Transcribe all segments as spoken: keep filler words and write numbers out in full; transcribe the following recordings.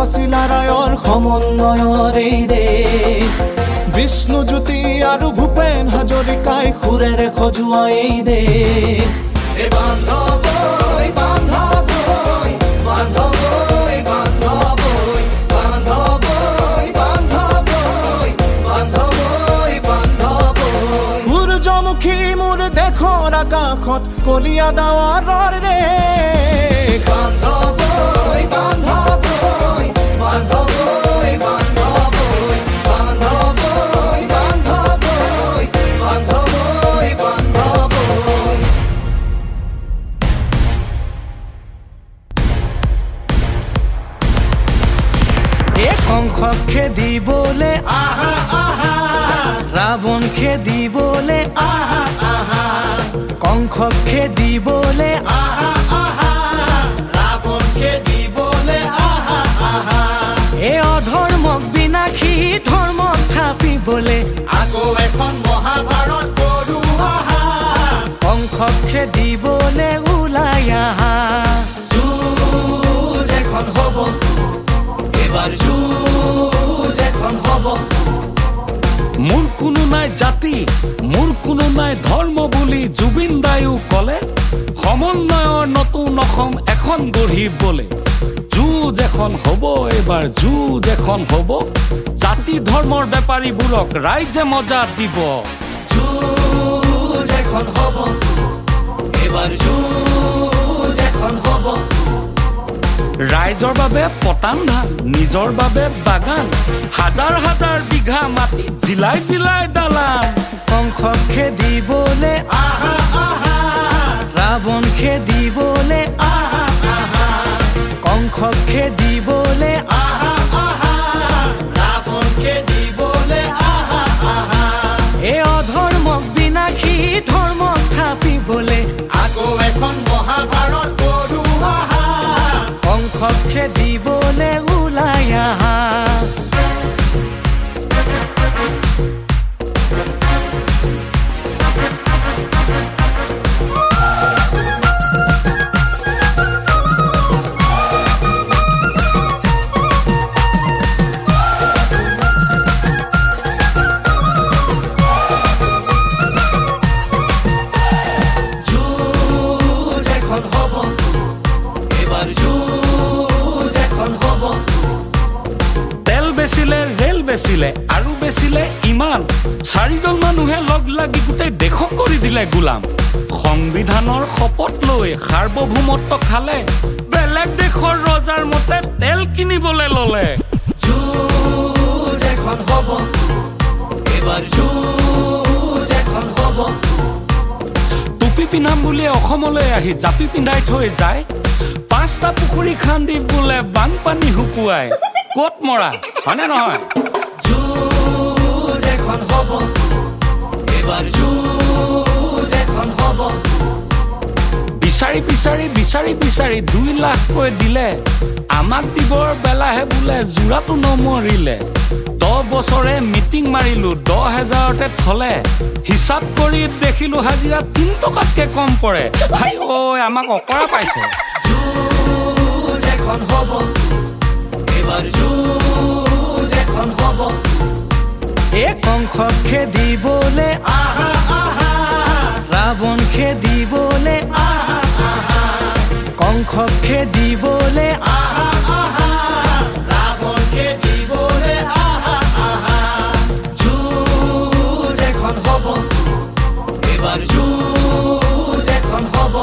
চাচিলা ৰায়ৰ সমন্বয়ৰ এই দেশ বিষ্ণুজ্যোতি আৰু ভূপেন হাজৰিকাই সুৰেৰে সজোৱা এই দেশ এই বান্ধৱই বান্ধৱই বান্ধৱই বান্ধৱই বান্ধৱই বান্ধৱই বান্ধৱই বান্ধৱই সূৰ্যমুখী মোৰ দেশৰ আকাশত কলীয়া ডাৱৰৰ ৰেখ বান্ধৱই বান্ধৱই বান্ধৱই বান্ধৱই বান্ধৱই বান্ধৱই বান্ধৱই বান্ধৱই এক কংসক খেদিবলে আহা আহা ৰাৱণ খেদিবলে আহা আহা কংসক খেদিবলে আহা আহা ৰাৱণ খেদিবলে আহা আহা এই অধৰ্মক বিনাশী ধৰ্মক থাপিবলে আকৌ এখন মহাভাৰত কৰো আহা কংসক খেদিবলে ওলাই আহা যুঁজ এখন হ'ব এবাৰ যুঁজ এখন হ'ব মোৰ কোনো নাই জাতি মোৰ কোনো নাই ধৰ্ম বুলি জুবিন দায়ো কলে সমন্বয়ৰ নতুন অসম এখন গঢ়িবলে যুঁজ এখন হ'ব এবাৰ যুঁজ এখন হ'ব জাতি ধৰ্মৰ বেপাৰীবোৰক ৰাইজে মজা দিব যুঁজ এখন হ'ব এবাৰ যুঁজ এখন হ'ব ৰাইজৰ বাবে পতান ধান নিজৰ বাবে বাগান হাজাৰ হাজাৰ বিঘা মাটি জিলাই জিলাই দালান কংসক খেদিবলে আহা আহা ৰাৱণ খেদিবলে আহা আহা কংসক খেদিবলে আহা আহা ৰাৱণ খেদিবলে আহা আহা এই অধৰ্মক বিনাশী ধৰ্মক থাপিবলে আকৌ এখন মহাভাৰত কৰো আহা কংসক খেদিবলে ওলাই আহা যুঁজ এখন হ'ব এবাৰ যুঁজ এখন হ'ব তেল বেচিলে ৰেল বেচিলে আৰু বেচিলে ইমান চাৰিজন মানুহে লগ লাগি গোটেই দেশক কৰি দিলে গোলাম সংবিধানৰ শপত লৈ সাৰ্বভৌমত্ব খালে বেলেগ দেশৰ ৰজাৰ মতে তেল কিনিবলৈ ললে যুঁজ এখন হ'ব এবাৰ যুঁজ এখন হ'ব টুপি পিন্ধাম বুলি অসমলৈ আহি জাপি পিন্ধাই থৈ যায় পাঁচটা পুখুৰী খান্দি বোলে বানপানী শুকুৱাই ক'ত মৰা হয়নে নহয় যুঁজ এখন হ'ব এবাৰ যুঁজ এখন হ'ব বিচাৰি বিচাৰি বিচাৰি বিচাৰি দুই লাখকৈ দিলে আমাক দিবৰ বেলাহে বোলে যোৰাটো নমৰিলে দহ বছৰে মিটিং মাৰিলো দহ হেজাৰতে থলে হিচাপ কৰি দেখিলো হাজিৰা তিন টকাতকে কম পৰে ভাই ঐ আমাক অকৰা পাইছে যুঁজ এখন হ'ব এবাৰ যুঁজ এখন হ'ব এক কংসক খেদিবলে আহা আহা ৰাৱণ খেদিবলে আহা আহা কংসক খেদিবলে আহা আহা ৰাৱণ খেদিবলে আহা আহা যুঁজ এখন হ'ব এবাৰ যুঁজ এখন হ'ব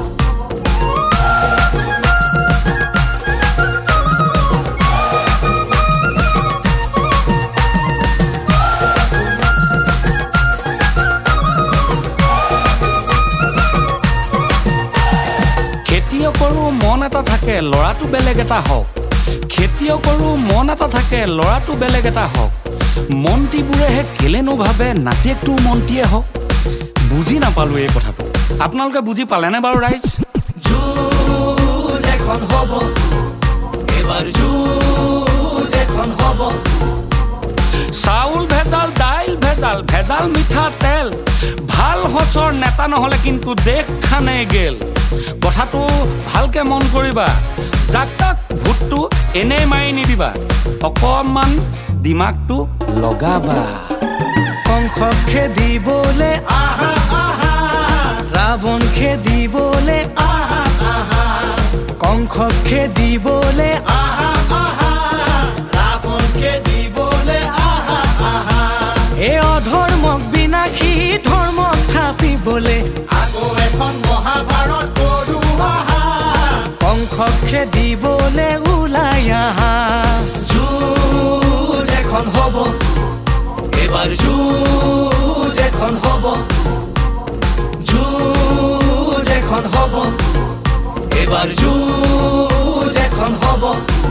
খেতিয়কৰো মন এটা থাকে ল'ৰাটো বেলেগ এটা হওক খেতিয়কৰো মন এটা থাকে ল'ৰাটো বেলেগ এটা হওক মন্ত্ৰীবোৰেহে কেলেনো ভাবে নাতিয়েকটো মন্ত্ৰীয়ে হওক বুজি নাপালো এই কথাটো আপোনালোকে বুজি পালেনে বাৰু ৰাইজ যুঁজ এখন হ'ব এবাৰ যুঁজ এখন হ'ব চাউল ভেজাল দাইল ভেজাল ভেজাল মিঠা তেল ভাল হচৰ নেতা নহলে কিন্তু দেশ খানে গেল কথাটো ভালকে মন কৰিবা যাক তাক ভূতটো এনেই মাৰি নিদিবা অকণমান দিমাগটো লগাবা কংসক খেদিবলে আহা আহা ৰাৱণ খেদিবলে আহা আহা কংসক খেদিবলে আহা আহা ৰাৱণ খেদিবলে আহা আহা এই অধৰ্মক বিনাশী ধৰ্মক থাপিবলে আকৌ এখন মহাভাৰত কৰো আহা কংসক খেদিবলে ওলাই আহা যুঁজ এখন হ'ব এবাৰ যুঁজ এখন হ'ব যুঁজ এখন হ'ব এবাৰ যুঁজ এখন হ'ব